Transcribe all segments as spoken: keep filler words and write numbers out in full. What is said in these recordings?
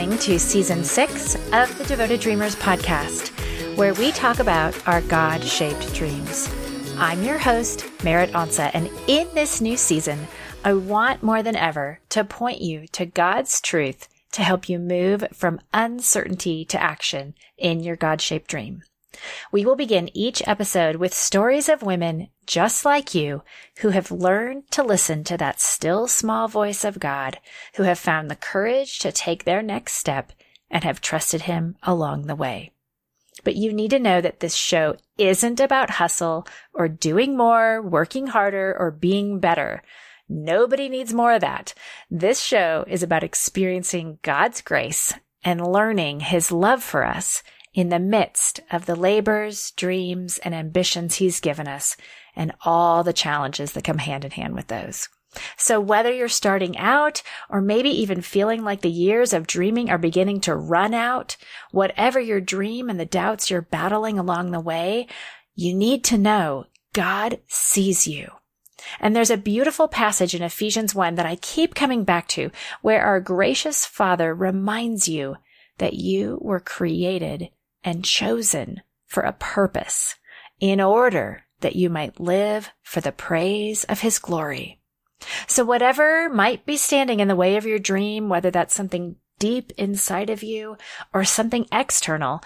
listening to Season six of the Devoted Dreamers podcast, where we talk about our God-shaped dreams. I'm your host, Merritt Onsa, and in this new season, I want more than ever to point you to God's truth to help you move from uncertainty to action in your God-shaped dream. We will begin each episode with stories of women just like you who have learned to listen to that still small voice of God, who have found the courage to take their next step and have trusted Him along the way. But you need to know that this show isn't about hustle or doing more, working harder, or being better. Nobody needs more of that. This show is about experiencing God's grace and learning His love for us in the midst of the labors, dreams, and ambitions He's given us, and all the challenges that come hand in hand with those. So whether you're starting out, or maybe even feeling like the years of dreaming are beginning to run out, whatever your dream and the doubts you're battling along the way, you need to know God sees you. And there's a beautiful passage in Ephesians one that I keep coming back to, where our gracious Father reminds you that you were created and chosen for a purpose, in order that you might live for the praise of His glory. So whatever might be standing in the way of your dream, whether that's something deep inside of you or something external,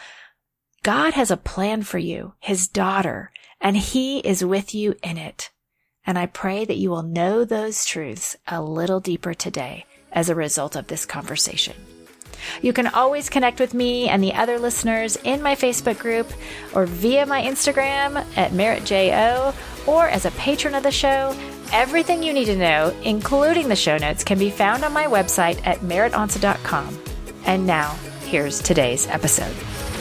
God has a plan for you, His daughter, and He is with you in it. And I pray that you will know those truths a little deeper today as a result of this conversation. You can always connect with me and the other listeners in my Facebook group or via my Instagram at MerrittJO, or as a patron of the show. Everything you need to know, including the show notes, can be found on my website at merritt onsa dot com. And now, here's today's episode.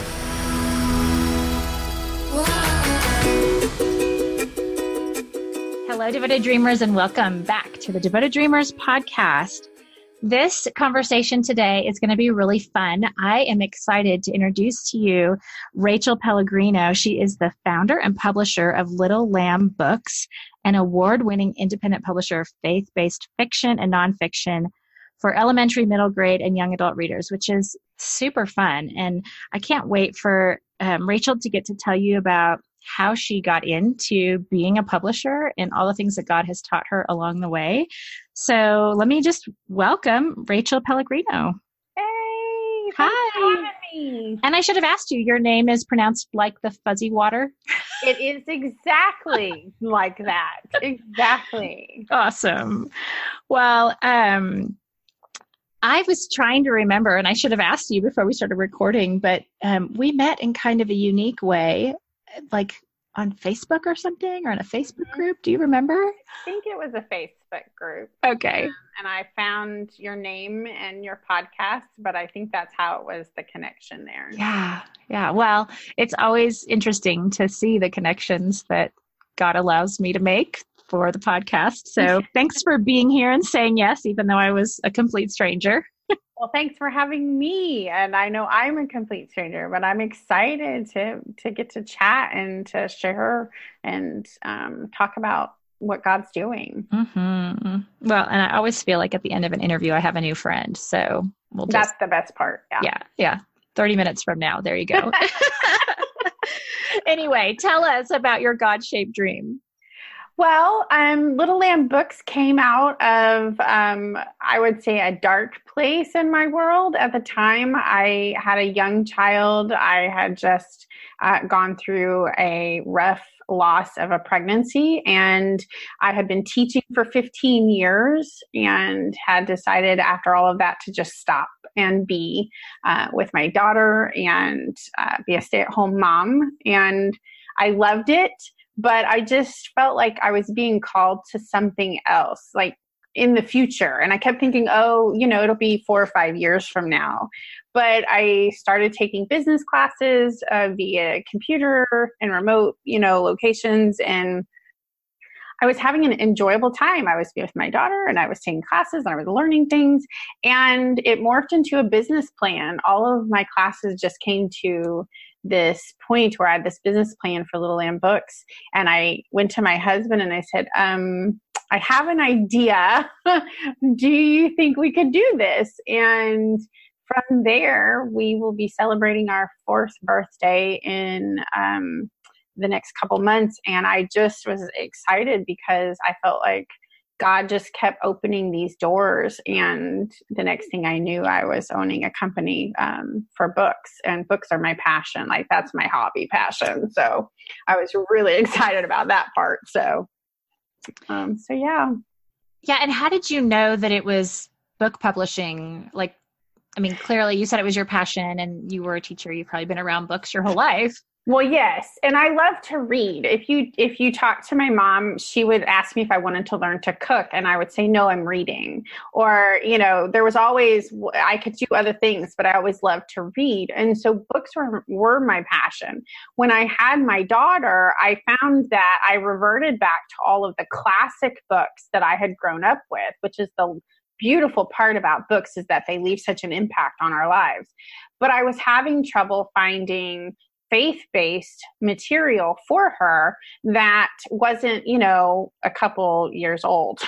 Hello, Devoted Dreamers, and welcome back to the Devoted Dreamers podcast. This conversation today is going to be really fun. I am excited to introduce to you Rachel Pellegrino. She is the founder and publisher of Little Lamb Books, an award-winning independent publisher of faith-based fiction and nonfiction for elementary, middle grade, and young adult readers, which is super fun. And I can't wait for um, Rachel to get to tell you about how she got into being a publisher and all the things that God has taught her along the way. So let me just welcome Rachel Pellegrino. Hey, hi. And I should have asked you, your name is pronounced like the fuzzy water? It is exactly like that. Exactly. Awesome. Well, um, I was trying to remember, and I should have asked you before we started recording, but um, we met in kind of a unique way, like on Facebook or something, or in a Facebook group. Do you remember? I think it was a Facebook group. Okay. Um, and I found your name and your podcast, but I think that's how it was, the connection there. Yeah. Yeah. Well, it's always interesting to see the connections that God allows me to make for the podcast. So thanks for being here and saying yes, even though I was a complete stranger. Well, thanks for having me. And I know I'm a complete stranger, but I'm excited to to get to chat and to share and um, talk about what God's doing. Mm-hmm. Well, and I always feel like at the end of an interview, I have a new friend. So we'll just, that's the best part. Yeah. Yeah. Yeah. thirty minutes from now. There you go. Anyway, tell us about your God-shaped dream. Well, um, Little Lamb Books came out of, um, I would say, a dark place in my world. At the time, I had a young child. I had just uh, gone through a rough loss of a pregnancy, and I had been teaching for fifteen years and had decided after all of that to just stop and be uh, with my daughter and uh, be a stay-at-home mom. And I loved it. But I just felt like I was being called to something else, like in the future. And I kept thinking, oh, you know, it'll be four or five years from now. But I started taking business classes uh, via computer and remote, you know, locations. And I was having an enjoyable time. I was with my daughter and I was taking classes and I was learning things. And it morphed into a business plan. All of my classes just came to this point where I had this business plan for Little Lamb Books. And I went to my husband and I said, um, I have an idea. Do you think we could do this? And from there, we will be celebrating our fourth birthday in um, the next couple months. And I just was excited because I felt like God just kept opening these doors. And the next thing I knew, I was owning a company um, for books, and books are my passion. Like, that's my hobby passion. So I was really excited about that part. So, um, so yeah. Yeah. And how did you know that it was book publishing? Like, I mean, clearly you said it was your passion and you were a teacher. You've probably been around books your whole life. Well, yes. And I love to read. If you, if you talk to my mom, she would ask me if I wanted to learn to cook. And I would say, no, I'm reading. Or, you know, there was always, I could do other things, but I always loved to read. And so books were, were my passion. When I had my daughter, I found that I reverted back to all of the classic books that I had grown up with, which is the beautiful part about books, is that they leave such an impact on our lives. But I was having trouble finding faith-based material for her that wasn't, you know, a couple years old.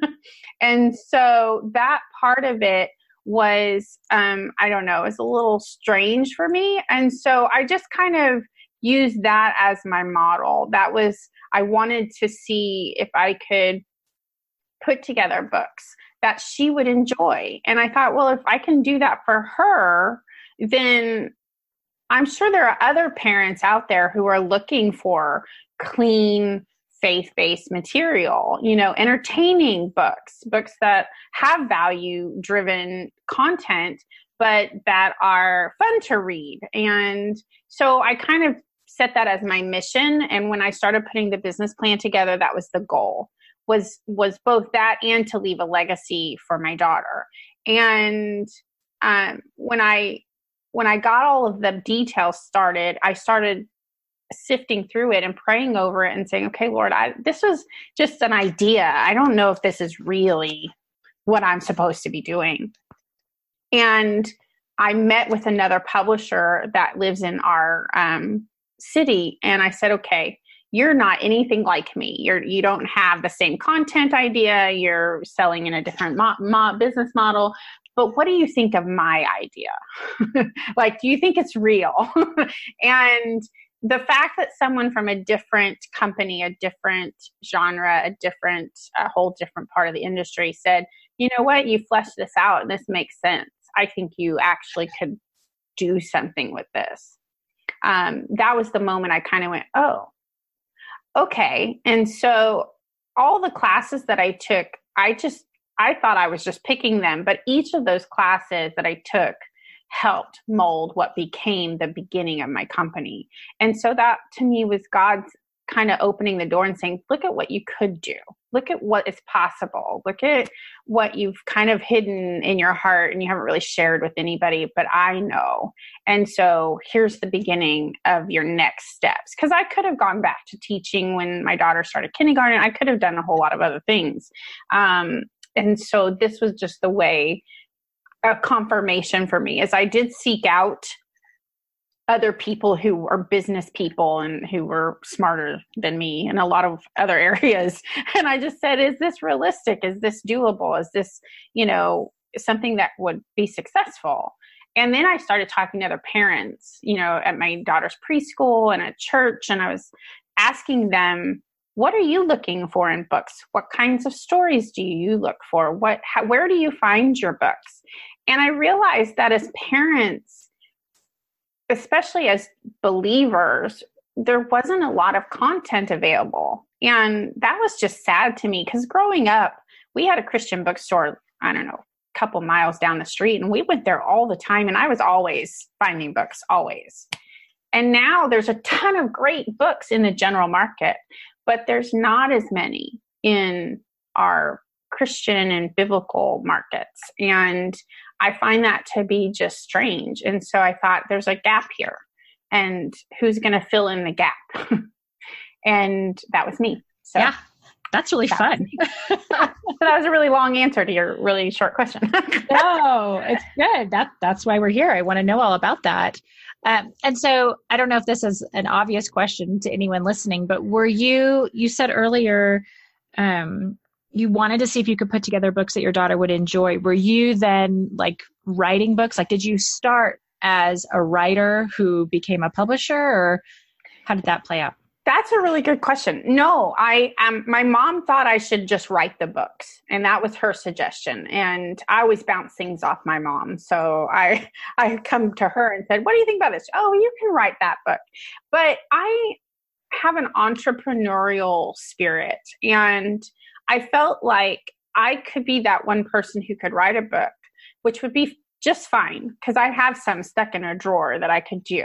And so that part of it was, um, I don't know, is a little strange for me. And so I just kind of used that as my model. That was, I wanted to see if I could put together books that she would enjoy. And I thought, well, if I can do that for her, then I'm sure there are other parents out there who are looking for clean, faith-based material, you know, entertaining books, books that have value-driven content, but that are fun to read. And so I kind of set that as my mission. And when I started putting the business plan together, that was the goal, was, was both that and to leave a legacy for my daughter. And um, when I When I got all of the details started, I started sifting through it and praying over it and saying, okay, Lord, I, this was just an idea. I don't know if this is really what I'm supposed to be doing. And I met with another publisher that lives in our um, city. And I said, okay, you're not anything like me. You're, you don't have the same content idea. You're selling in a different mo- mo- business model. But what do you think of my idea? Like, do you think it's real? And the fact that someone from a different company, a different genre, a different, a whole different part of the industry said, you know what, you fleshed this out and this makes sense. I think you actually could do something with this. Um, that was the moment I kind of went, oh, okay. And so all the classes that I took, I just, I thought I was just picking them, but each of those classes that I took helped mold what became the beginning of my company. And so that to me was God's kind of opening the door and saying, look at what you could do. Look at what is possible. Look at what you've kind of hidden in your heart and you haven't really shared with anybody, but I know. And so here's the beginning of your next steps. Because I could have gone back to teaching when my daughter started kindergarten. I could have done a whole lot of other things. Um, and so this was just the way, a confirmation for me, as I did seek out other people who are business people and who were smarter than me in a lot of other areas. And I just said, is this realistic? Is this doable? Is this, you know, something that would be successful? And then I started talking to other parents, you know, at my daughter's preschool and at church. And I was asking them, what are you looking for in books? What kinds of stories do you look for? What, how, where do you find your books? And I realized that as parents, especially as believers, there wasn't a lot of content available. And that was just sad to me because growing up, we had a Christian bookstore, I don't know, a couple miles down the street, and we went there all the time. And I was always finding books, always. And now there's a ton of great books in the general market, but there's not as many in our Christian and biblical markets. And I find that to be just strange. And so I thought there's a gap here, and who's going to fill in the gap? And that was me. So yeah, that's really that fun. So that was a really long answer to your really short question. No, it's good. That, that's why we're here. I want to know all about that. Um, and so I don't know if this is an obvious question to anyone listening, but were you, you said earlier, um, you wanted to see if you could put together books that your daughter would enjoy. Were you then like writing books? Like, did you start as a writer who became a publisher, or how did that play out? That's a really good question. No, I um, my mom thought I should just write the books, and that was her suggestion. And I always bounce things off my mom. So I I come to her and said, "What do you think about this?" "Oh, you can write that book." But I have an entrepreneurial spirit, and I felt like I could be that one person who could write a book, which would be just fine because I have some stuck in a drawer that I could do.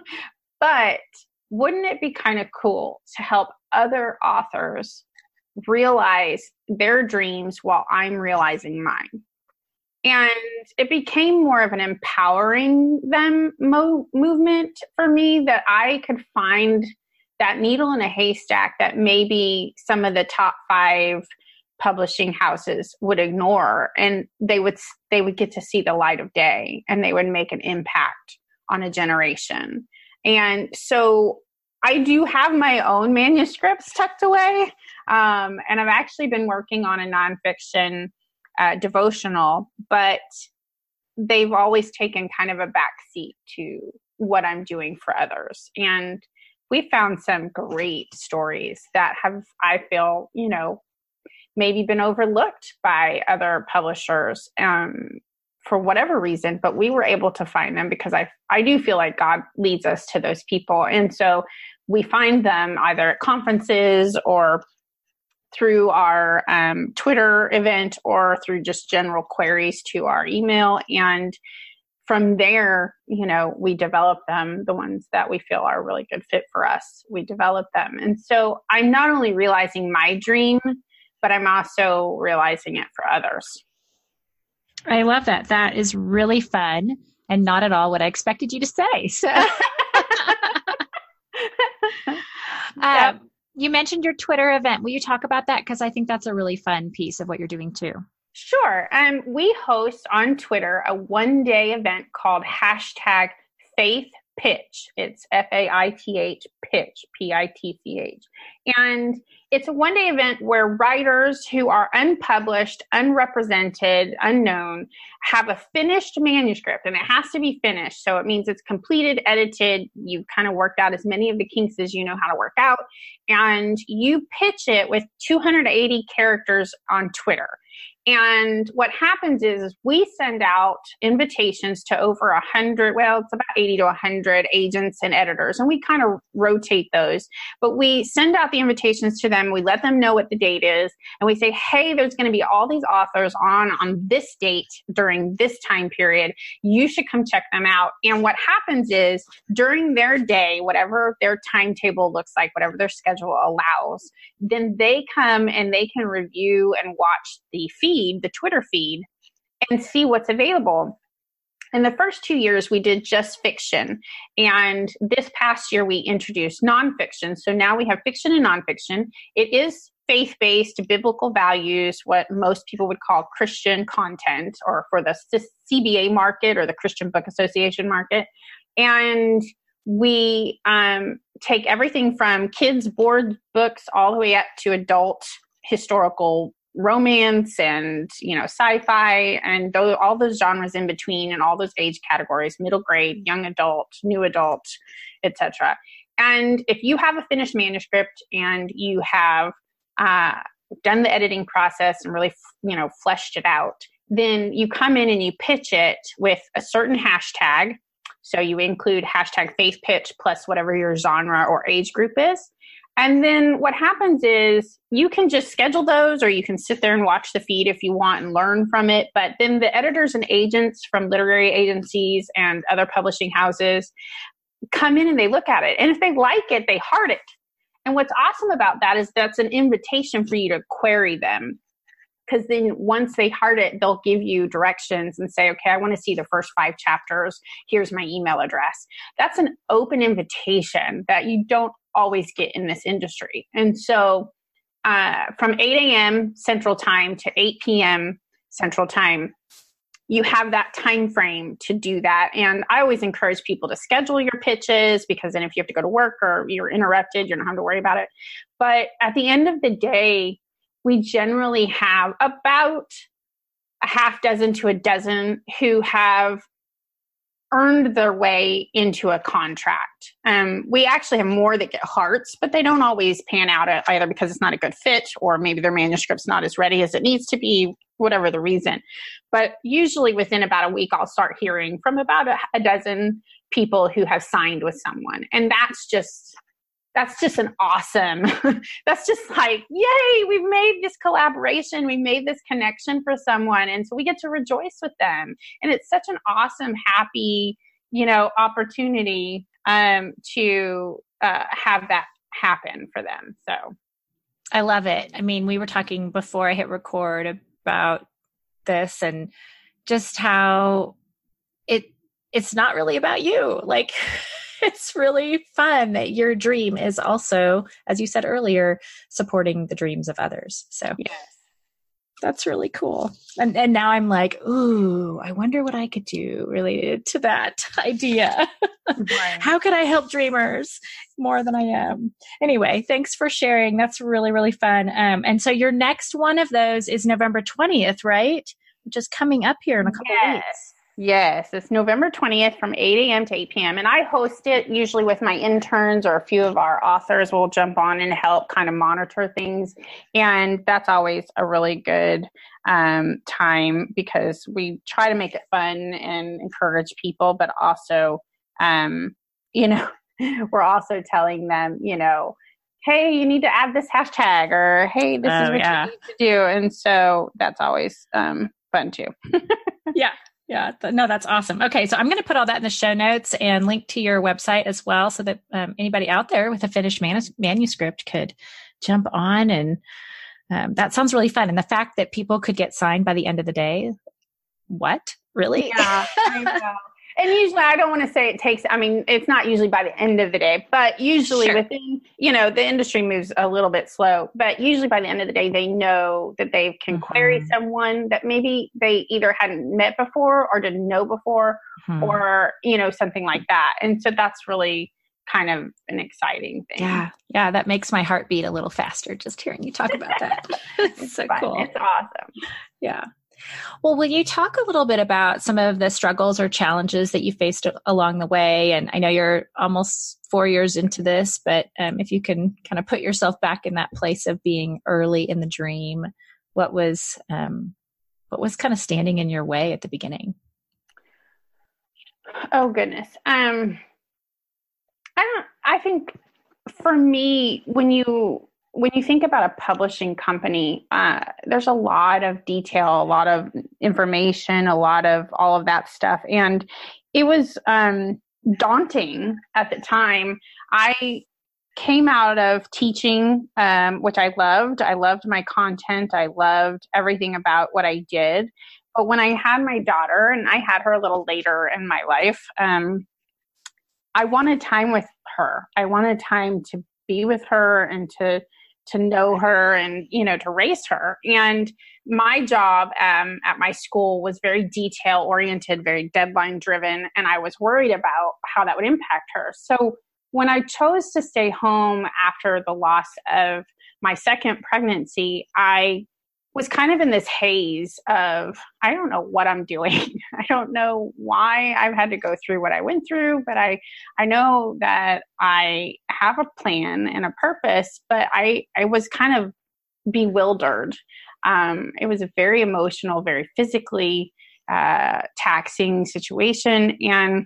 But wouldn't it be kind of cool to help other authors realize their dreams while I'm realizing mine? And it became more of an empowering them mo- movement for me, that I could find that needle in a haystack that maybe some of the top five publishing houses would ignore, and they would they would get to see the light of day, and they would make an impact on a generation. And so I do have my own manuscripts tucked away, um, and I've actually been working on a nonfiction uh, devotional, but they've always taken kind of a backseat to what I'm doing for others. And we found some great stories that have, I feel, you know, maybe been overlooked by other publishers um, for whatever reason, but we were able to find them because I, I do feel like God leads us to those people. And so we find them either at conferences or through our um, Twitter event or through just general queries to our email. And from there, you know, we develop them, the ones that we feel are a really good fit for us, we develop them. And so I'm not only realizing my dream, but I'm also realizing it for others. I love that. That is really fun and not at all what I expected you to say. So, yep. um, you mentioned your Twitter event. Will you talk about that? Because I think that's a really fun piece of what you're doing too. Sure. Um, we host on Twitter a one-day event called hashtag Faith Pitch. It's F A I T H Pitch, P I T C H. And it's a one-day event where writers who are unpublished, unrepresented, unknown, have a finished manuscript, and it has to be finished. So it means it's completed, edited, you've kind of worked out as many of the kinks as you know how to work out, and you pitch it with two hundred eighty characters on Twitter. And what happens is, is we send out invitations to over a hundred, well, it's about eighty to a hundred agents and editors, and we kind of rotate those. But we send out the invitations to them. We let them know what the date is, and we say, hey, there's going to be all these authors on on this date during this time period. You should come check them out. And what happens is, during their day, whatever their timetable looks like, whatever their schedule allows, then they come and they can review and watch the feed, the Twitter feed, and see what's available. In the first two years, we did just fiction. And this past year, we introduced nonfiction. So now we have fiction and nonfiction. It is faith-based, biblical values, what most people would call Christian content, or for the C B A market or the Christian Book Association market. And we um, take everything from kids' board books all the way up to adult historical romance and, you know, sci-fi, and those, all those genres in between, and all those age categories: middle grade, young adult, new adult, et cetera. And if you have a finished manuscript and you have uh, done the editing process and really, you know, fleshed it out, then you come in and you pitch it with a certain hashtag. So you include hashtag faith pitch plus whatever your genre or age group is. And then what happens is you can just schedule those, or you can sit there and watch the feed if you want and learn from it. But then the editors and agents from literary agencies and other publishing houses come in and they look at it. And if they like it, they heart it. And what's awesome about that is that's an invitation for you to query them. Because then once they heart it, they'll give you directions and say, okay, I want to see the first five chapters. Here's my email address. That's an open invitation that you don't always get in this industry. And so uh, from eight a.m. Central Time to eight p.m. Central Time, you have that time frame to do that. And I always encourage people to schedule your pitches, because then if you have to go to work or you're interrupted, you don't have to worry about it. But at the end of the day, we generally have about a half dozen to a dozen who have earned their way into a contract. Um, we actually have more that get hearts, but they don't always pan out either because it's not a good fit, or maybe their manuscript's not as ready as it needs to be, whatever the reason. But usually within about a week, I'll start hearing from about a, a dozen people who have signed with someone. And that's just, that's just an awesome, that's just like, yay, we've made this collaboration. We made this connection for someone. And so we get to rejoice with them. And it's such an awesome, happy, you know, opportunity um, to uh, have that happen for them. So I love it. I mean, we were talking before I hit record about this and just how it, it's not really about you. Like, it's really fun that your dream is also, as you said earlier, supporting the dreams of others. So yes, that's really cool. And and now I'm like, ooh, I wonder what I could do related to that idea. Right. How could I help dreamers more than I am? Anyway, thanks for sharing. That's really, really fun. Um, and so your next one of those is November twentieth, right? Which is coming up here in a couple yes. of weeks. Yes, it's November twentieth from eight a.m. to eight p.m. And I host it usually with my interns, or a few of our authors will jump on and help kind of monitor things. And that's always a really good um, time because we try to make it fun and encourage people, but also, um, you know, we're also telling them, you know, hey, you need to add this hashtag, or hey, this oh, is what yeah. you need to do. And so that's always um, fun too. Yeah. Yeah. Th- no, that's awesome. Okay. So I'm going to put all that in the show notes and link to your website as well, so that um, anybody out there with a finished manus- manuscript could jump on. And um, that sounds really fun. And the fact that people could get signed by the end of the day. What? Really? Yeah, I know. And usually I don't want to say it takes, I mean, it's not usually by the end of the day, but usually sure. within, you know, the industry moves a little bit slow, but usually by the end of the day, they know that they can mm-hmm. query someone that maybe they either hadn't met before or didn't know before mm-hmm. or, you know, something like that. And so that's really kind of an exciting thing. Yeah. Yeah. That makes my heart beat a little faster just hearing you talk about that. It's, it's so fun. Cool. It's awesome. Yeah. Well, will you talk a little bit about some of the struggles or challenges that you faced along the way? And I know you're almost four years into this, but um, if you can kind of put yourself back in that place of being early in the dream, what was um, what was kind of standing in your way at the beginning? Oh goodness, um, I don't. I think for me, when you when you think about a publishing company, uh, there's a lot of detail, a lot of information, a lot of all of that stuff. And it was um, daunting at the time. I came out of teaching, um, which I loved. I loved my content. I loved everything about what I did. But when I had my daughter, and I had her a little later in my life, um, I wanted time with her. I wanted time to be with her and to to know her and, you know, to raise her. And my job um, at my school was very detail oriented, very deadline driven. And I was worried about how that would impact her. So when I chose to stay home after the loss of my second pregnancy, I was kind of in this haze of, I don't know what I'm doing. I don't know why I've had to go through what I went through, but I, I know that I have a plan and a purpose, but I, I was kind of bewildered. Um, it was a very emotional, very physically uh, taxing situation. And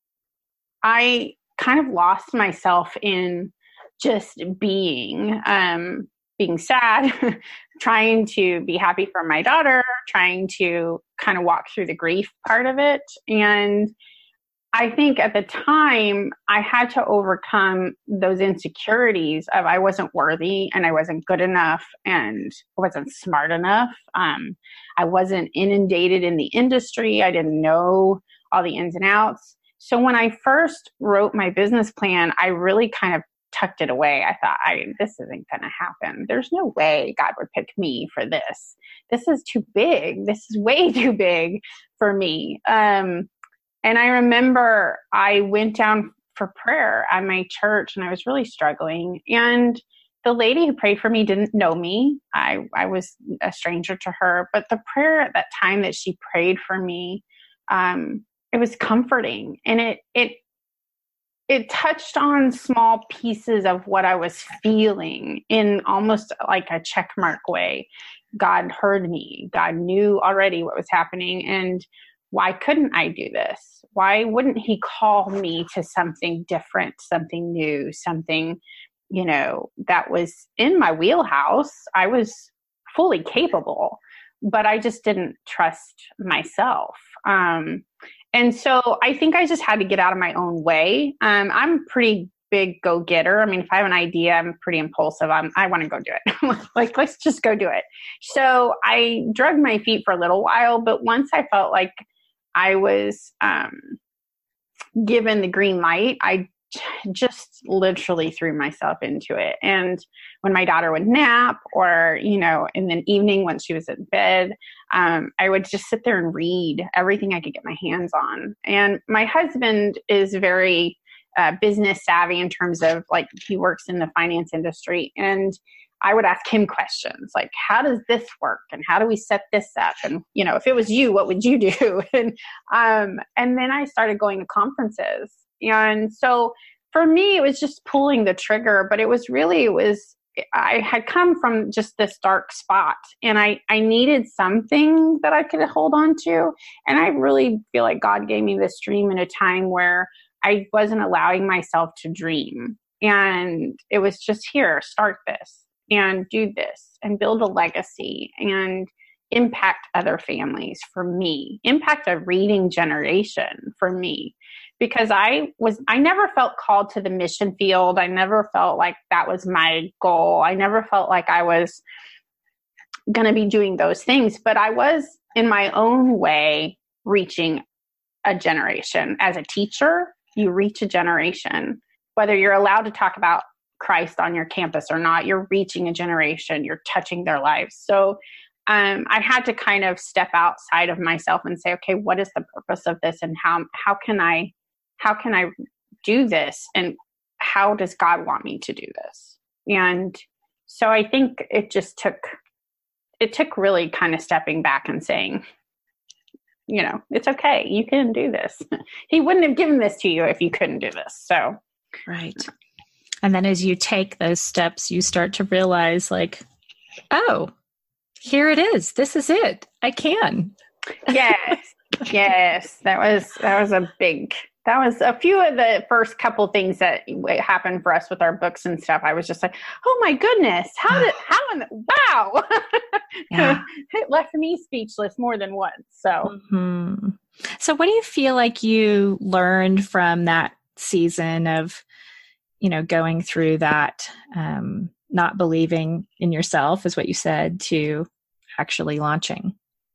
I kind of lost myself in just being, um, being sad, trying to be happy for my daughter, trying to kind of walk through the grief part of it. And I think at the time I had to overcome those insecurities of I wasn't worthy and I wasn't good enough and I wasn't smart enough. Um, I wasn't inundated in the industry. I didn't know all the ins and outs. So when I first wrote my business plan, I really kind of tucked it away. I thought, I, this isn't going to happen. There's no way God would pick me for this. This is too big. This is way too big for me. Um, and I remember I went down for prayer at my church and I was really struggling. And the lady who prayed for me didn't know me. I, I was a stranger to her, but the prayer at that time that she prayed for me, um, it was comforting, and it, it, it touched on small pieces of what I was feeling in almost like a check mark way. God heard me. God knew already what was happening. And why couldn't I do this? Why wouldn't he call me to something different, something new, something, you know, that was in my wheelhouse? I was fully capable, but I just didn't trust myself. Um, and so I think I just had to get out of my own way. Um, I'm pretty big go-getter. I mean, if I have an idea, I'm pretty impulsive. I'm, I want to go do it. Like, let's just go do it. So I dragged my feet for a little while, but once I felt like I was um, given the green light, I just literally threw myself into it. And when my daughter would nap, or, you know, in the evening when she was in bed, um, I would just sit there and read everything I could get my hands on. And my husband is very uh, business savvy in terms of, like, he works in the finance industry. And I would ask him questions like, how does this work? And how do we set this up? And, you know, if it was you, what would you do? and, um, and then I started going to conferences. And so for me, it was just pulling the trigger, but it was really, it was, I had come from just this dark spot, and I, I needed something that I could hold on to. And I really feel like God gave me this dream in a time where I wasn't allowing myself to dream. And it was just, here, start this and do this and build a legacy and impact other families for me, impact a reading generation for me. Because I was, I never felt called to the mission field. I never felt like that was my goal. I never felt like I was going to be doing those things, but I was in my own way reaching a generation. As a teacher, you reach a generation, whether you're allowed to talk about Christ on your campus or not, you're reaching a generation, you're touching their lives. So um, I had to kind of step outside of myself and say, okay, what is the purpose of this? And how, how can I, how can I do this? And how does God want me to do this? And so I think it just took, it took really kind of stepping back and saying, you know, it's okay. You can do this. He wouldn't have given this to you if you couldn't do this. So. Right. And then as you take those steps, you start to realize, like, oh, here it is. This is it. I can. Yes. Yes. That was, that was a big, that was a few of the first couple things that happened for us with our books and stuff. I was just like, oh my goodness, how did, how, in the, wow. Yeah. It left me speechless more than once. So, mm-hmm. So what do you feel like you learned from that season of, you know, going through that, um, not believing in yourself is what you said, to actually launching?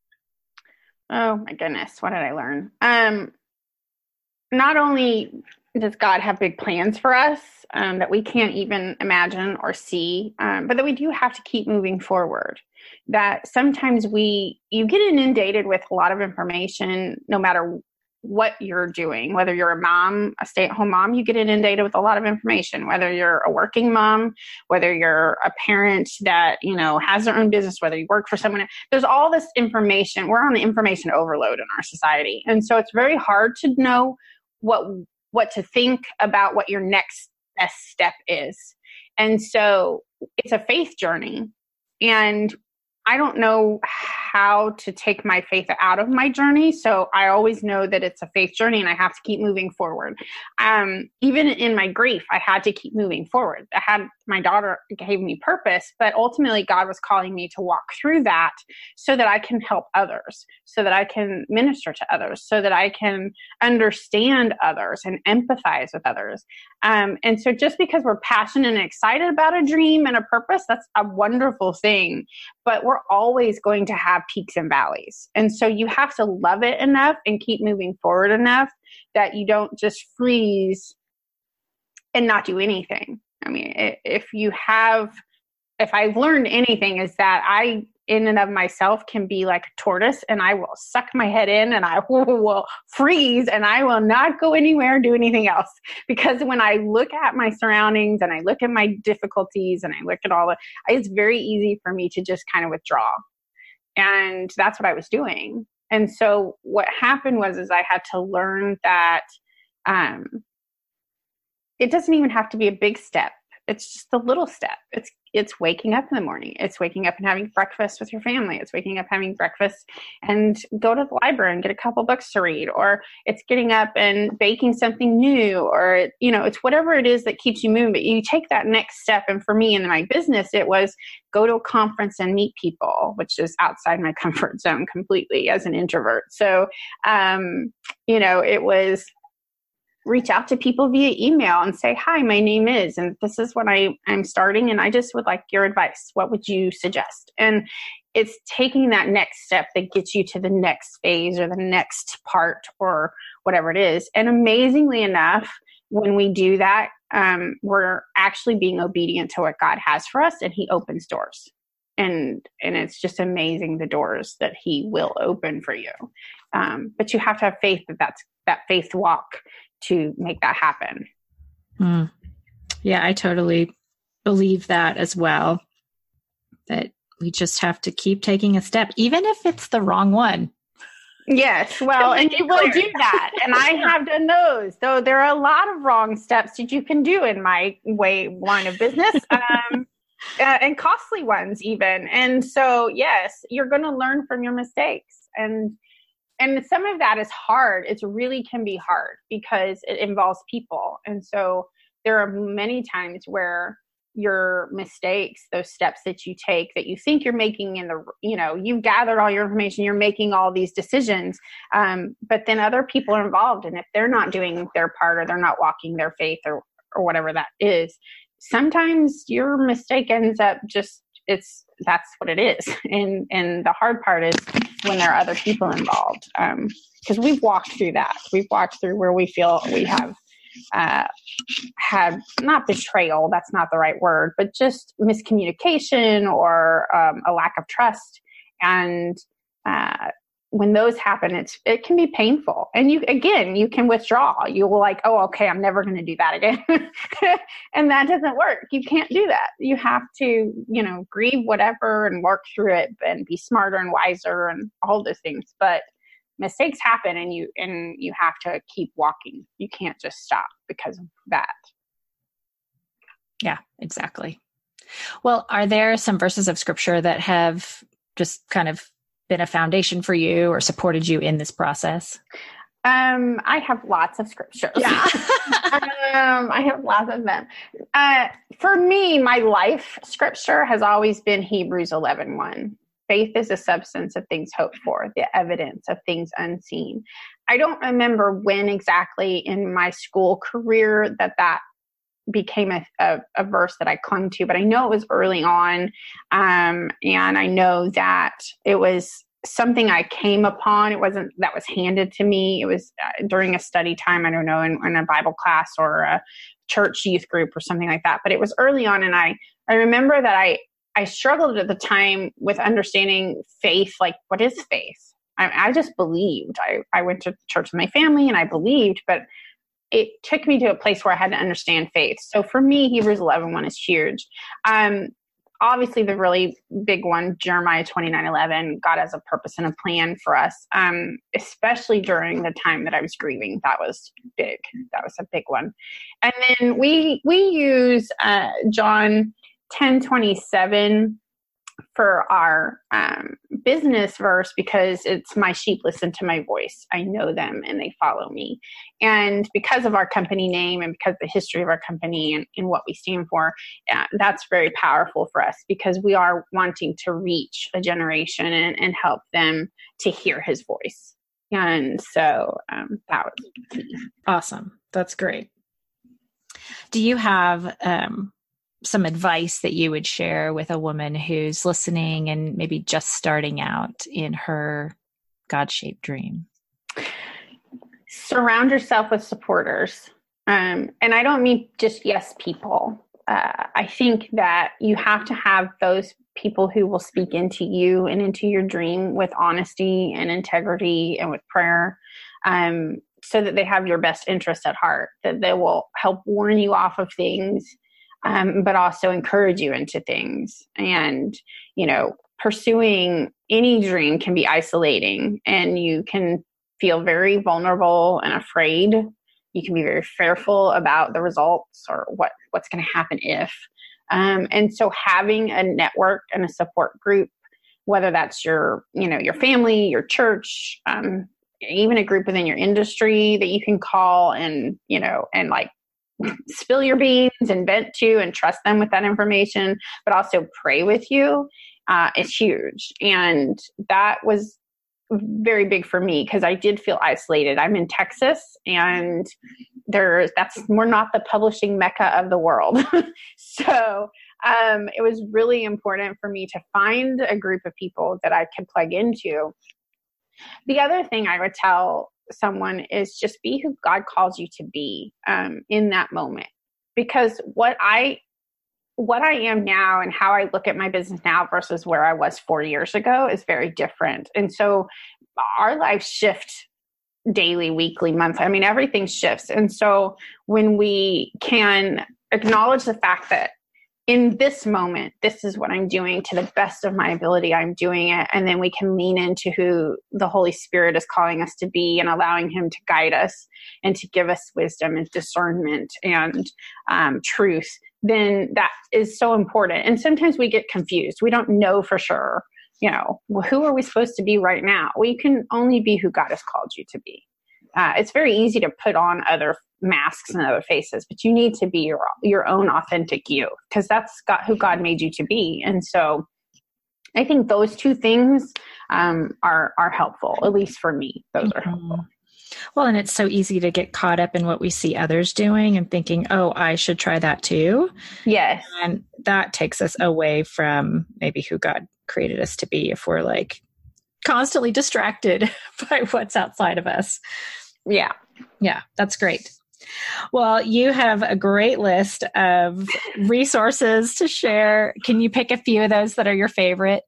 Oh my goodness. What did I learn? Um, not only does God have big plans for us um, that we can't even imagine or see, um, but that we do have to keep moving forward. That sometimes we, you get inundated with a lot of information, no matter what you're doing, whether you're a mom, a stay-at-home mom, you get inundated with a lot of information, whether you're a working mom, whether you're a parent that, you know, has their own business, whether you work for someone, there's all this information. We're on the information overload in our society. And so it's very hard to know what, what to think about what your next best step is. And so it's a faith journey, and I don't know how to take my faith out of my journey. So I always know that it's a faith journey and I have to keep moving forward. Um, even in my grief, I had to keep moving forward. I had, my daughter gave me purpose, but ultimately God was calling me to walk through that so that I can help others, so that I can minister to others, so that I can understand others and empathize with others. Um, and so just because we're passionate and excited about a dream and a purpose, that's a wonderful thing. But we're always going to have peaks and valleys. And so you have to love it enough and keep moving forward enough that you don't just freeze and not do anything. I mean, if you have if I've learned anything, is that I, in and of myself, can be like a tortoise, and I will suck my head in and I will freeze and I will not go anywhere and do anything else. Because when I look at my surroundings and I look at my difficulties and I look at all of it, it's very easy for me to just kind of withdraw. And that's what I was doing. And so what happened was, is I had to learn that um, it doesn't even have to be a big step. It's just a little step. It's it's waking up in the morning. It's waking up and having breakfast with your family. It's waking up, having breakfast, and go to the library and get a couple books to read. Or it's getting up and baking something new. Or, you know, it's whatever it is that keeps you moving. But you take that next step. And for me in my business, it was go to a conference and meet people, which is outside my comfort zone completely as an introvert. So, um, you know, it was reach out to people via email and say, hi, my name is, and this is what I, I'm starting, and I just would like your advice. What would you suggest? And it's taking that next step that gets you to the next phase or the next part or whatever it is. And amazingly enough, when we do that, um, we're actually being obedient to what God has for us, and he opens doors. And and it's just amazing, the doors that he will open for you. Um, but you have to have faith that that's that faith walk to make that happen. Mm. Yeah, I totally believe that as well. That we just have to keep taking a step, even if it's the wrong one. Yes, well, and you will do that. And I have done those. So there are a lot of wrong steps that you can do in my way line of business, um, uh, and costly ones even. And so, yes, you're going to learn from your mistakes. And And some of that is hard. It really can be hard because it involves people. And so there are many times where your mistakes, those steps that you take that you think you're making in the, you know, you've gathered all your information, you're making all these decisions, um, but then other people are involved. And if they're not doing their part or they're not walking their faith or, or whatever that is, sometimes your mistake ends up just, it's, that's what it is. And, and the hard part is when there are other people involved. Um, cause we've walked through that. We've walked through where we feel we have, uh, had not betrayal, that's not the right word, but just miscommunication or, um, a lack of trust. And, uh, when those happen, it's, it can be painful. And you, again, you can withdraw. You will like, oh, okay, I'm never going to do that again. And that doesn't work. You can't do that. You have to, you know, grieve whatever and work through it and be smarter and wiser and all those things. But mistakes happen, and you, and you have to keep walking. You can't just stop because of that. Yeah, exactly. Well, are there some verses of scripture that have just kind of been a foundation for you or supported you in this process? Um, I have lots of scriptures. Yeah. um, I have lots of them. Uh, for me, my life scripture has always been Hebrews eleven one. Faith is the substance of things hoped for, the evidence of things unseen. I don't remember when exactly in my school career that that became a, a, a verse that I clung to, but I know it was early on. Um, and I know that it was something I came upon. It wasn't that was handed to me. It was uh, during a study time, I don't know, in, in a Bible class or a church youth group or something like that. But it was early on. And I, I remember that I, I struggled at the time with understanding faith. Like, what is faith? I, I just believed. I, I went to church with my family and I believed, but it took me to a place where I had to understand faith. So for me, Hebrews eleven one is huge. Um, obviously, the really big one, Jeremiah twenty-nine eleven, God has a purpose and a plan for us, um, especially during the time that I was grieving. That was big. That was a big one. And then we we use uh, John ten twenty-seven for our um, business verse because it's my sheep listen to my voice. I know them and they follow me. And because of our company name and because of the history of our company and, and what we stand for, uh, that's very powerful for us because we are wanting to reach a generation and, and help them to hear his voice. And so um, that was key. Awesome. That's great. Do you have um, some advice that you would share with a woman who's listening and maybe just starting out in her God-shaped dream? Surround yourself with supporters. Um, and I don't mean just yes people. uh, I think that you have to have those people who will speak into you and into your dream with honesty and integrity and with prayer, um, so that they have your best interest at heart, that they will help warn you off of things, um, but also encourage you into things. And, you know, pursuing any dream can be isolating, and you can feel very vulnerable and afraid. You can be very fearful about the results or what, what's going to happen if. Um, and so having a network and a support group, whether that's your, you know, your family, your church, um, even a group within your industry that you can call and, you know, and like spill your beans and vent to and trust them with that information, but also pray with you, uh, is huge. And that was very big for me because I did feel isolated. I'm in Texas, and there's that's we're not the publishing mecca of the world. So um, it was really important for me to find a group of people that I could plug into. The other thing I would tell someone is just be who God calls you to be um, in that moment, because what I what I am now and how I look at my business now versus where I was four years ago is very different. And so our lives shift daily, weekly, monthly. I mean, everything shifts. And so when we can acknowledge the fact that in this moment, this is what I'm doing to the best of my ability, I'm doing it. And then we can lean into who the Holy Spirit is calling us to be and allowing him to guide us and to give us wisdom and discernment and um, truth. Then that is so important. And sometimes we get confused. We don't know for sure, you know, well, who are we supposed to be right now? Well, you can only be who God has called you to be. Uh, it's very easy to put on other masks and other faces, but you need to be your, your own authentic you, because that's got who God made you to be. And so I think those two things um, are, are helpful, at least for me. Those are helpful. Well, and it's so easy to get caught up in what we see others doing and thinking, oh, I should try that too. Yes. And that takes us away from maybe who God created us to be if we're like constantly distracted by what's outside of us. Yeah. Yeah, that's great. Well, you have a great list of resources to share. Can you pick a few of those that are your favorite?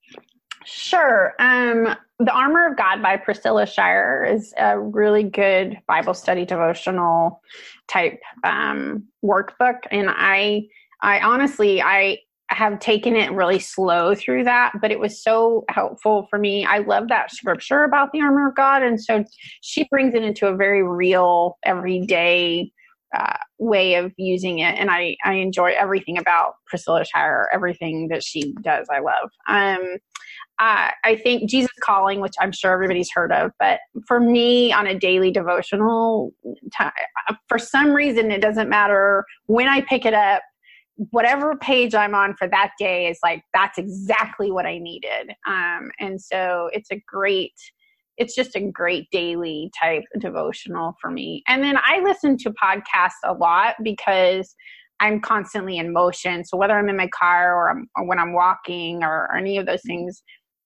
Sure. Um, The Armor of God by Priscilla Shirer is a really good Bible study devotional type um, workbook. And I, I honestly, I have taken it really slow through that, but it was so helpful for me. I love that scripture about the armor of God. And so she brings it into a very real, everyday uh, way of using it. And I, I enjoy everything about Priscilla Shirer, everything that she does, I love. Um, Uh, I think Jesus Calling, which I'm sure everybody's heard of, but for me on a daily devotional, time, for some reason, it doesn't matter when I pick it up, whatever page I'm on for that day is like, that's exactly what I needed. Um, and so it's a great, it's just a great daily type devotional for me. And then I listen to podcasts a lot because I'm constantly in motion. So whether I'm in my car or, I'm, or when I'm walking or, or any of those things,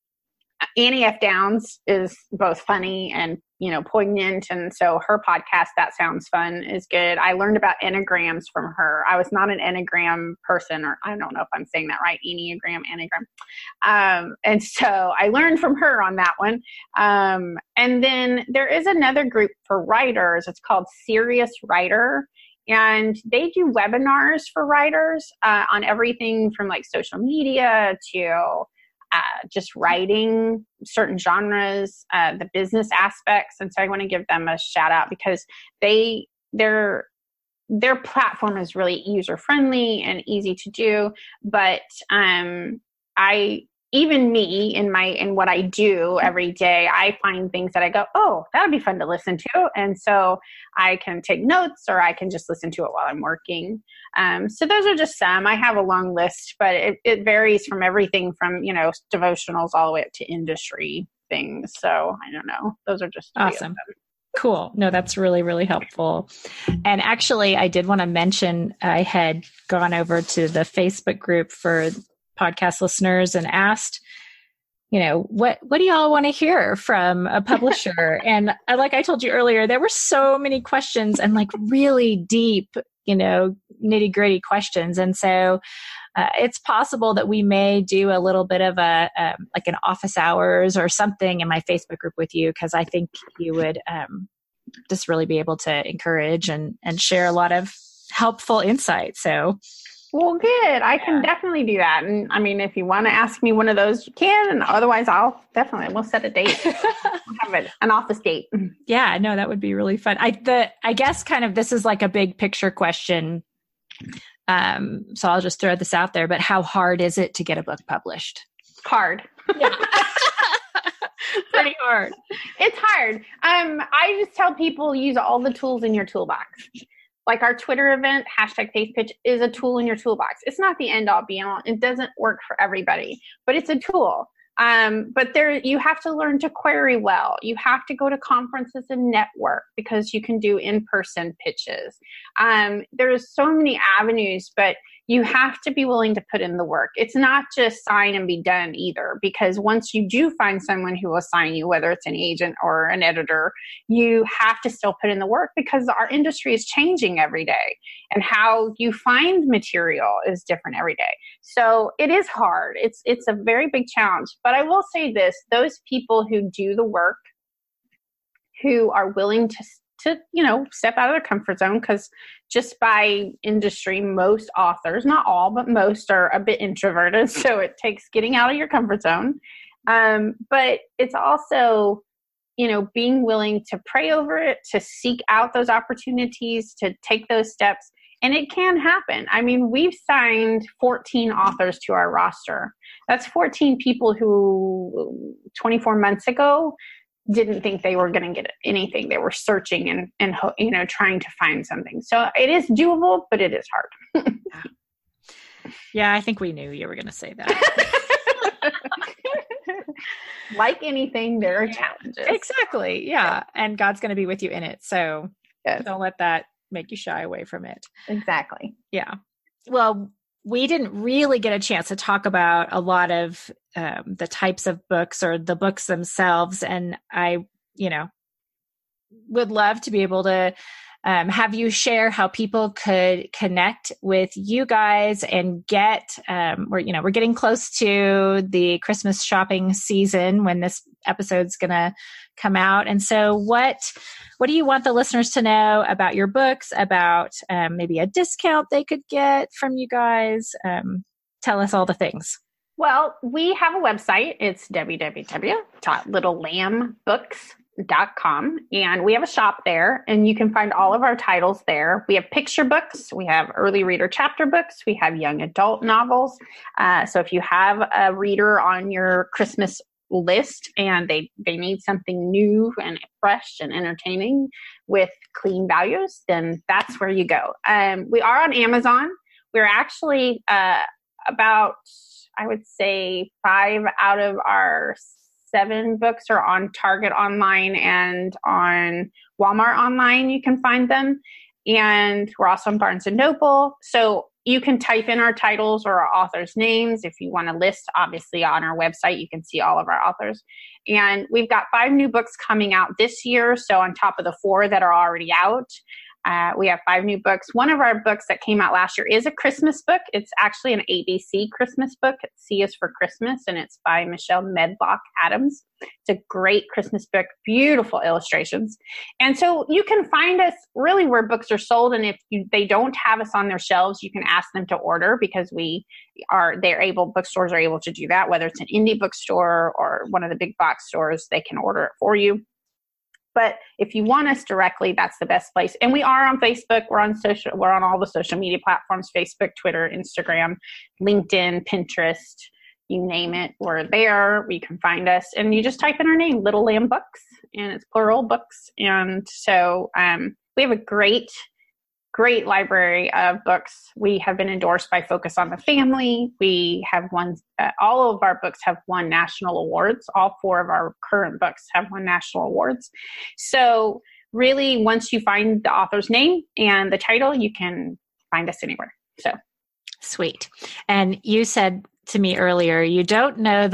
Annie F. Downs is both funny and, you know, poignant. And so her podcast, That Sounds Fun, is good. I learned about Enneagrams from her. I was not an Enneagram person, or I don't know if I'm saying that right, Enneagram, Enneagram. Um, and so I learned from her on that one. Um, and then there is another group for writers. It's called Serious Writer. And they do webinars for writers uh, on everything from like social media to Uh, just writing certain genres, uh, the business aspects. And so I want to give them a shout out because they, their, their platform is really user friendly and easy to do. But um, I, even me in my, in what I do every day, I find things that I go, oh, that'd be fun to listen to. And so I can take notes or I can just listen to it while I'm working. Um, so those are just some. I have a long list, but it, it varies from everything from, you know, devotionals all the way up to industry things. So I don't know. Those are just awesome. Cool. No, that's really, really helpful. And actually, I did want to mention, I had gone over to the Facebook group for podcast listeners and asked, you know, what, what do y'all want to hear from a publisher? And like I told you earlier, there were so many questions and like really deep you know, nitty gritty questions. And so uh, it's possible that we may do a little bit of a, um, like an office hours or something in my Facebook group with you, because I think you would um, just really be able to encourage and, and share a lot of helpful insight. So, well, good. I can yeah. definitely do that. And I mean, if you want to ask me one of those, you can. And otherwise, I'll definitely, we'll set a date. We'll have it, an office date. Yeah, no, that would be really fun. I, the, I guess kind of this is like a big picture question. Um, so I'll just throw this out there, but how hard is it to get a book published? Hard. Yeah. Pretty hard. It's hard. Um, I just tell people use all the tools in your toolbox. Like our Twitter event, hashtag Faith Pitch, is a tool in your toolbox. It's not the end all be all. It doesn't work for everybody, but it's a tool. Um, but there, you have to learn to query well. You have to go to conferences and network, because you can do in-person pitches. Um, there's so many avenues, but you have to be willing to put in the work. It's not just sign and be done either, because once you do find someone who will sign you, whether it's an agent or an editor, you have to still put in the work, because our industry is changing every day, and how you find material is different every day. So it is hard. It's, it's a very big challenge. But I will say this, those people who do the work, who are willing to to, you know, step out of their comfort zone, because just by industry, most authors, not all, but most are a bit introverted. So it takes getting out of your comfort zone. Um, but it's also, you know, being willing to pray over it, to seek out those opportunities, to take those steps. And it can happen. I mean, we've signed fourteen authors to our roster. That's fourteen people who twenty-four months ago didn't think they were going to get anything. They were searching and, and, you know, trying to find something. So it is doable, but it is hard. Yeah, I think we knew you were going to say that. Like anything, there are challenges. Exactly. Yeah. yeah. And God's going to be with you in it. So yes. Don't let that make you shy away from it. Exactly. Yeah. Well, we didn't really get a chance to talk about a lot of um, the types of books or the books themselves. And I, you know, would love to be able to um, have you share how people could connect with you guys and get, um, we're, you know, we're getting close to the Christmas shopping season when this episode's going to come out. And so what, what do you want the listeners to know about your books, about um, maybe a discount they could get from you guys? Um, tell us all the things. Well, we have a website. It's w w w dot little lamb books dot com, and we have a shop there, and you can find all of our titles there. We have picture books, we have early reader chapter books, we have young adult novels. Uh, so if you have a reader on your Christmas list and they they need something new and fresh and entertaining with clean values, then that's where you go. Um, we are on Amazon. We're actually uh, about, I would say, five out of our seven books are on Target online and on Walmart online. You can find them. And we're also on Barnes and Noble. So you can type in our titles or our authors' names. If you want to list, obviously on our website, you can see all of our authors. And we've got five new books coming out this year. So on top of the four that are already out, Uh, we have five new books. One of our books that came out last year is a Christmas book. It's actually an A B C Christmas book. It's C is for Christmas, and it's by Michelle Medlock Adams. It's a great Christmas book, beautiful illustrations. And so you can find us really where books are sold. And if you, they don't have us on their shelves, you can ask them to order, because we are, they're able, bookstores are able to do that. Whether it's an indie bookstore or one of the big box stores, they can order it for you. But if you want us directly, that's the best place. And we are on Facebook. We're on social. We're on all the social media platforms: Facebook, Twitter, Instagram, LinkedIn, Pinterest, you name it. We're there. You can find us. And you just type in our name, Little Lamb Books, and it's plural books. And so um, we have a great, great library of books. We have been endorsed by Focus on the Family. We have won, uh, all of our books have won national awards. All four of our current books have won national awards. So really, once you find the author's name and the title, you can find us anywhere. So sweet. And you said to me earlier, you don't know the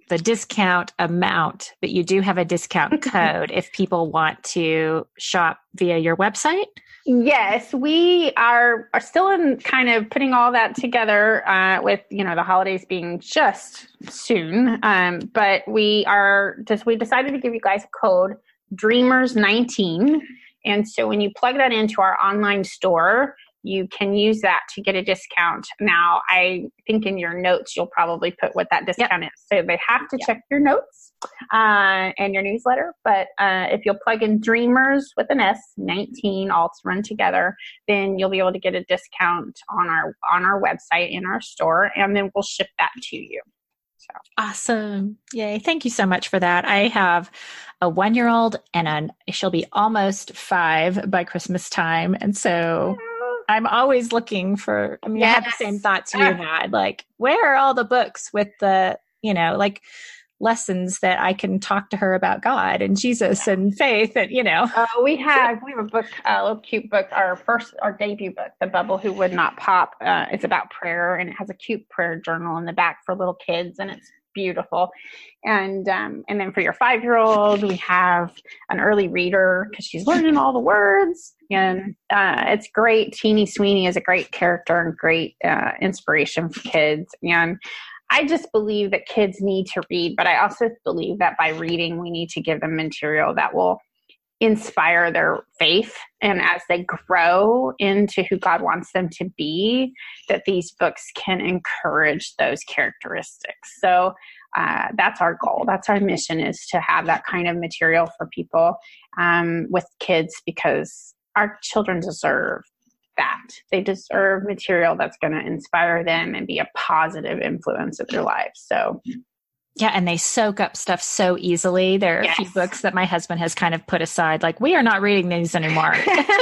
the discount amount, but you do have a discount code if people want to shop via your website. Yes, we are are still in kind of putting all that together uh, with, you know, the holidays being just soon. Um, but we are just, we decided to give you guys a code, Dreamers nineteen. And so when you plug that into our online store, you can use that to get a discount. Now, I think in your notes, you'll probably put what that discount yep. is. So they have to yep. check your notes uh, and your newsletter. But uh, if you'll plug in Dreamers with an S, nineteen, all to run together, then you'll be able to get a discount on our on our website in our store, and then we'll ship that to you. So. Awesome. Yay. Thank you so much for that. I have a one-year-old and an, she'll be almost five by Christmas time. And so I'm always looking for, I mean, yes. I have the same thoughts you uh, had, like, where are all the books with the, you know, like lessons that I can talk to her about God and Jesus and faith and, you know. Uh, we have, we have a book, a little cute book, our first, our debut book, The Bubble Who Would Not Pop. Uh, it's about prayer, and it has a cute prayer journal in the back for little kids, and it's beautiful. And um, and then for your five-year-old, we have an early reader because she's learning all the words. And uh, it's great. Teeny Sweeney is a great character and great uh, inspiration for kids. And I just believe that kids need to read, but I also believe that by reading, we need to give them material that will inspire their faith. And as they grow into who God wants them to be, that these books can encourage those characteristics. So uh, that's our goal. That's our mission, is to have that kind of material for people um, with kids, because our children deserve that. They deserve material that's going to inspire them and be a positive influence of their lives. So yeah, and they soak up stuff so easily. There are yes. a few books that my husband has kind of put aside, like, we are not reading these anymore.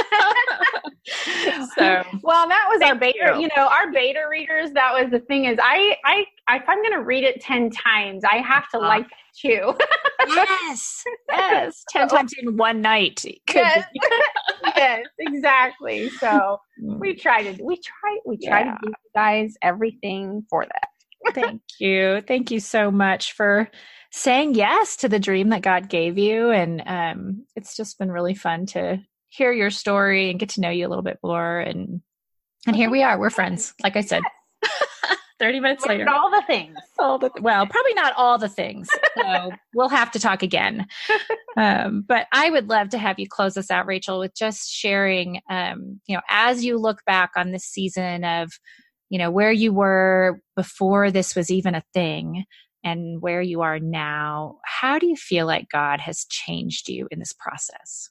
So, well, that was our beta, you. you know, our beta readers. That was the thing, is I, I, if I'm going to read it ten times, I have to uh, like it too. yes. Yes. ten times in one night. Yes. Yes, exactly. So we try to, we try, we try yeah. to give you guys everything for that. Thank you. Thank you so much for saying yes to the dream that God gave you. And um, it's just been really fun to hear your story and get to know you a little bit more. And and here we are. We're friends. Like I said, thirty minutes later. All the things. All the, well, probably not all the things. So we'll have to talk again. Um, but I would love to have you close us out, Rachel, with just sharing, um, you know, as you look back on this season of, you know, where you were before this was even a thing and where you are now, how do you feel like God has changed you in this process?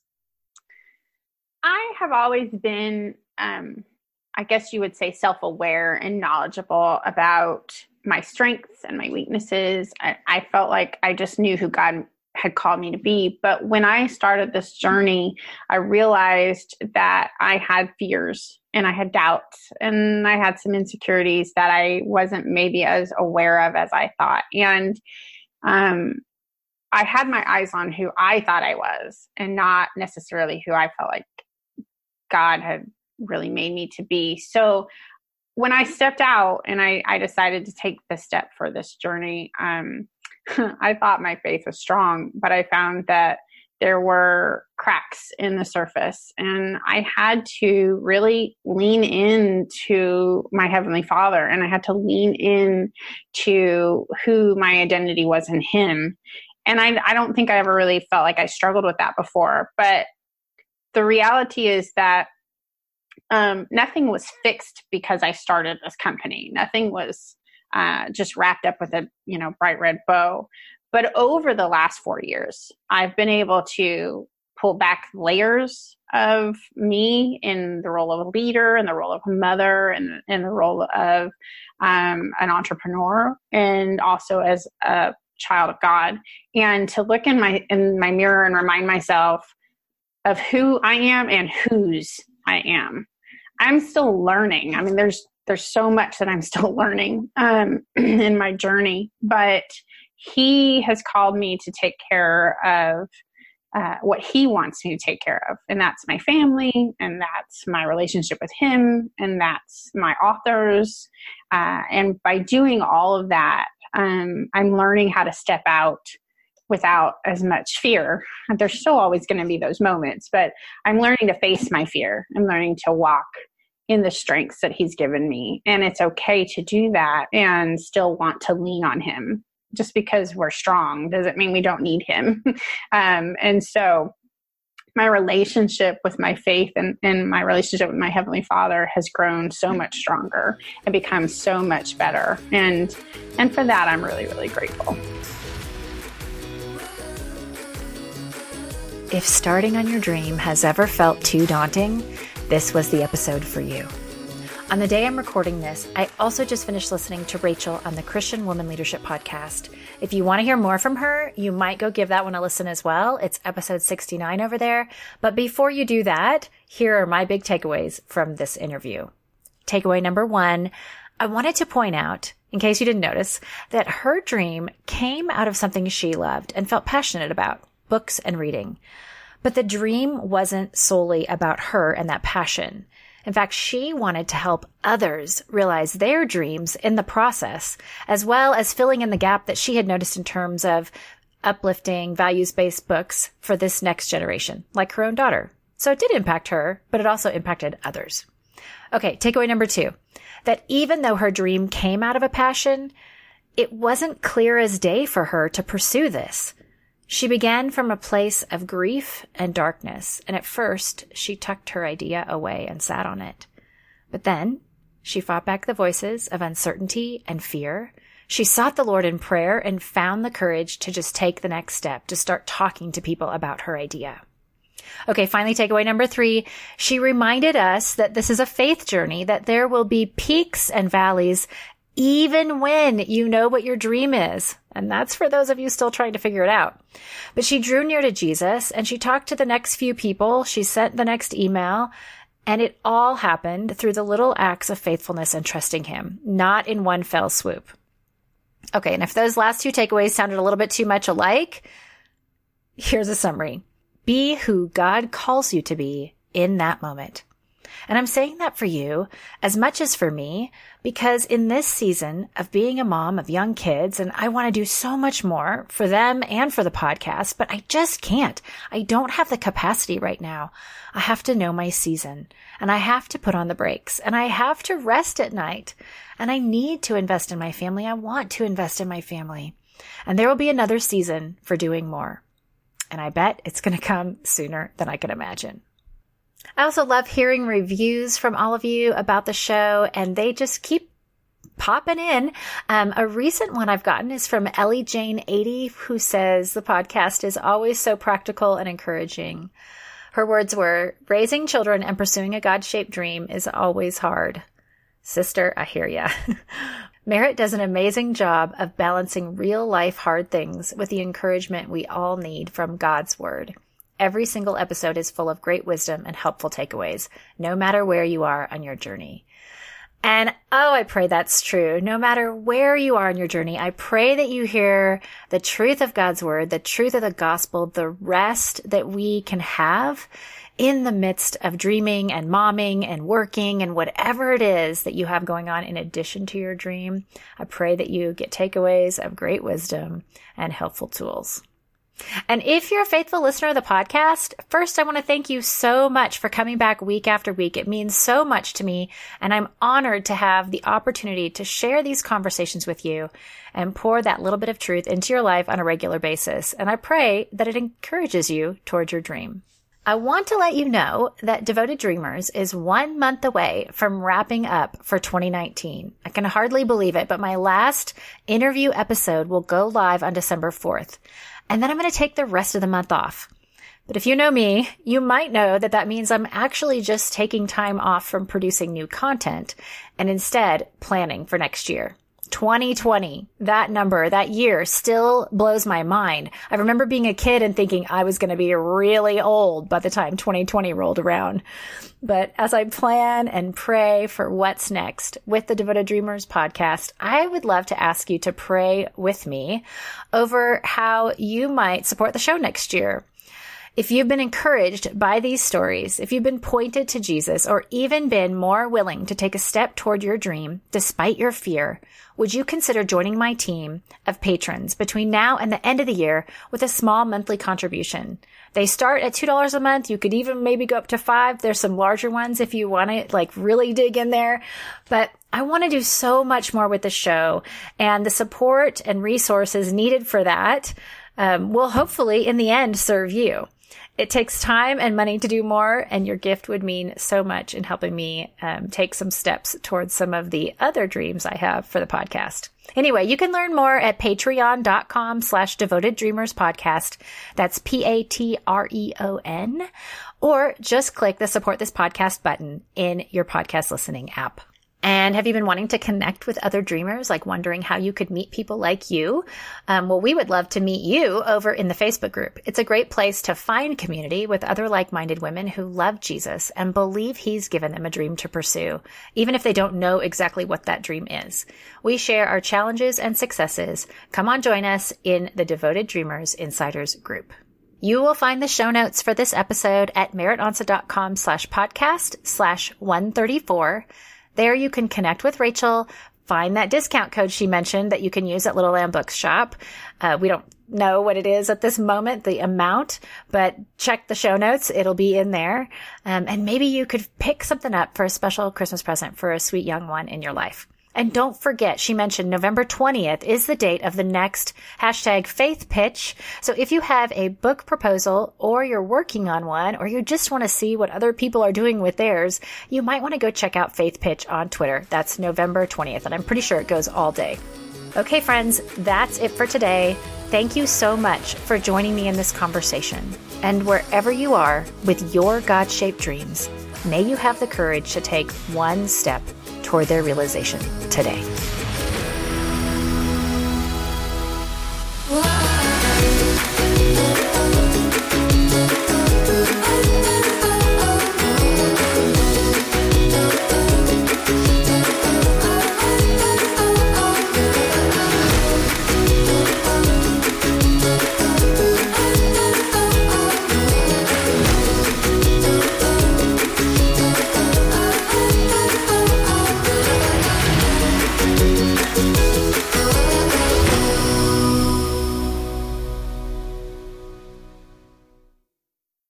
I have always been, um, I guess you would say, self-aware and knowledgeable about my strengths and my weaknesses. I, I felt like I just knew who God had called me to be. But when I started this journey, I realized that I had fears and I had doubts and I had some insecurities that I wasn't maybe as aware of as I thought. And um, I had my eyes on who I thought I was and not necessarily who I felt like God had really made me to be. So when I stepped out and I, I decided to take the step for this journey, um, I thought my faith was strong, but I found that there were cracks in the surface, and I had to really lean into my Heavenly Father, and I had to lean in to who my identity was in Him. And I, I don't think I ever really felt like I struggled with that before, but the reality is that um, nothing was fixed because I started this company. Nothing was uh, just wrapped up with a, you know, bright red bow. But over the last four years, I've been able to pull back layers of me in the role of a leader, in the role of a mother, and in the role of um, an entrepreneur, and also as a child of God, and to look in my in my mirror and remind myself of who I am and whose I am. I'm still learning. I mean, there's there's so much that I'm still learning um, in my journey, but He has called me to take care of uh, what He wants me to take care of. And that's my family, and that's my relationship with Him, and that's my authors. Uh, and by doing all of that, um, I'm learning how to step out without as much fear. There's still always going to be those moments, but I'm learning to face my fear. I'm learning to walk in the strengths that he's given me. And it's okay to do that and still want to lean on him. Just because we're strong doesn't mean we don't need him. um, and so my relationship with my faith and, and my relationship with my Heavenly Father has grown so much stronger and become so much better. And, and for that, I'm really, really grateful. If starting on your dream has ever felt too daunting, this was the episode for you. On the day I'm recording this, I also just finished listening to Rachel on the Christian Woman Leadership Podcast. If you want to hear more from her, you might go give that one a listen as well. It's episode sixty-nine over there. But before you do that, here are my big takeaways from this interview. Takeaway number one, I wanted to point out, in case you didn't notice, that her dream came out of something she loved and felt passionate about, books and reading. But the dream wasn't solely about her and that passion. In fact, she wanted to help others realize their dreams in the process, as well as filling in the gap that she had noticed in terms of uplifting, values-based books for this next generation, like her own daughter. So it did impact her, but it also impacted others. Okay, takeaway number two, that even though her dream came out of a passion, it wasn't clear as day for her to pursue this. She began from a place of grief and darkness, and at first she tucked her idea away and sat on it. But then she fought back the voices of uncertainty and fear. She sought the Lord in prayer and found the courage to just take the next step, to start talking to people about her idea. Okay, finally, takeaway number three, she reminded us that this is a faith journey, that there will be peaks and valleys even when you know what your dream is. And that's for those of you still trying to figure it out. But she drew near to Jesus and she talked to the next few people. She sent the next email, and it all happened through the little acts of faithfulness and trusting him, not in one fell swoop. Okay, and if those last two takeaways sounded a little bit too much alike, here's a summary. Be who God calls you to be in that moment. And I'm saying that for you as much as for me, because in this season of being a mom of young kids, and I want to do so much more for them and for the podcast, but I just can't. I don't have the capacity right now. I have to know my season, and I have to put on the brakes, and I have to rest at night, and I need to invest in my family. I want to invest in my family, and there will be another season for doing more. And I bet it's going to come sooner than I can imagine. I also love hearing reviews from all of you about the show, and they just keep popping in. Um, a recent one I've gotten is from Ellie Jane eighty, who says the podcast is always so practical and encouraging. Her words were, raising children and pursuing a God-shaped dream is always hard. Sister, I hear ya. Merritt does an amazing job of balancing real-life hard things with the encouragement we all need from God's Word. Every single episode is full of great wisdom and helpful takeaways, no matter where you are on your journey. And oh, I pray that's true. No matter where you are on your journey, I pray that you hear the truth of God's Word, the truth of the gospel, the rest that we can have in the midst of dreaming and momming and working and whatever it is that you have going on in addition to your dream. I pray that you get takeaways of great wisdom and helpful tools. And if you're a faithful listener of the podcast, first, I want to thank you so much for coming back week after week. It means so much to me, and I'm honored to have the opportunity to share these conversations with you and pour that little bit of truth into your life on a regular basis. And I pray that it encourages you towards your dream. I want to let you know that Devoted Dreamers is one month away from wrapping up for twenty nineteen. I can hardly believe it, but my last interview episode will go live on December fourth. And then I'm going to take the rest of the month off. But if you know me, you might know that that means I'm actually just taking time off from producing new content and instead planning for next year. twenty twenty, that number, that year still blows my mind. I remember being a kid and thinking I was going to be really old by the time twenty twenty rolled around. But as I plan and pray for what's next with the Devoted Dreamers podcast, I would love to ask you to pray with me over how you might support the show next year. If you've been encouraged by these stories, if you've been pointed to Jesus, or even been more willing to take a step toward your dream despite your fear, would you consider joining my team of patrons between now and the end of the year with a small monthly contribution? They start at two dollars a month. You could even maybe go up to five. There's some larger ones if you want to like really dig in there. But I want to do so much more with the show, and the support and resources needed for that um, will hopefully in the end serve you. It takes time and money to do more, and your gift would mean so much in helping me um, take some steps towards some of the other dreams I have for the podcast. Anyway, you can learn more at patreon.com slash devoted dreamers podcast. That's P A T R E O N, or just click the support this podcast button in your podcast listening app. And have you been wanting to connect with other dreamers, like wondering how you could meet people like you? Um, well, we would love to meet you over in the Facebook group. It's a great place to find community with other like-minded women who love Jesus and believe he's given them a dream to pursue, even if they don't know exactly what that dream is. We share our challenges and successes. Come on, join us in the Devoted Dreamers Insiders group. You will find the show notes for this episode at meritonsa.com slash podcast slash 134. There you can connect with Rachel, find that discount code she mentioned that you can use at Little Lamb Books Shop. Uh, we don't know what it is at this moment, the amount, but check the show notes. It'll be in there. Um, and maybe you could pick something up for a special Christmas present for a sweet young one in your life. And don't forget, she mentioned November twentieth is the date of the next hashtag faith pitch. So if you have a book proposal, or you're working on one, or you just want to see what other people are doing with theirs, you might want to go check out Faith Pitch on Twitter. That's November twentieth, and I'm pretty sure it goes all day. Okay, friends, that's it for today. Thank you so much for joining me in this conversation. And wherever you are with your God-shaped dreams, may you have the courage to take one step toward their realization today.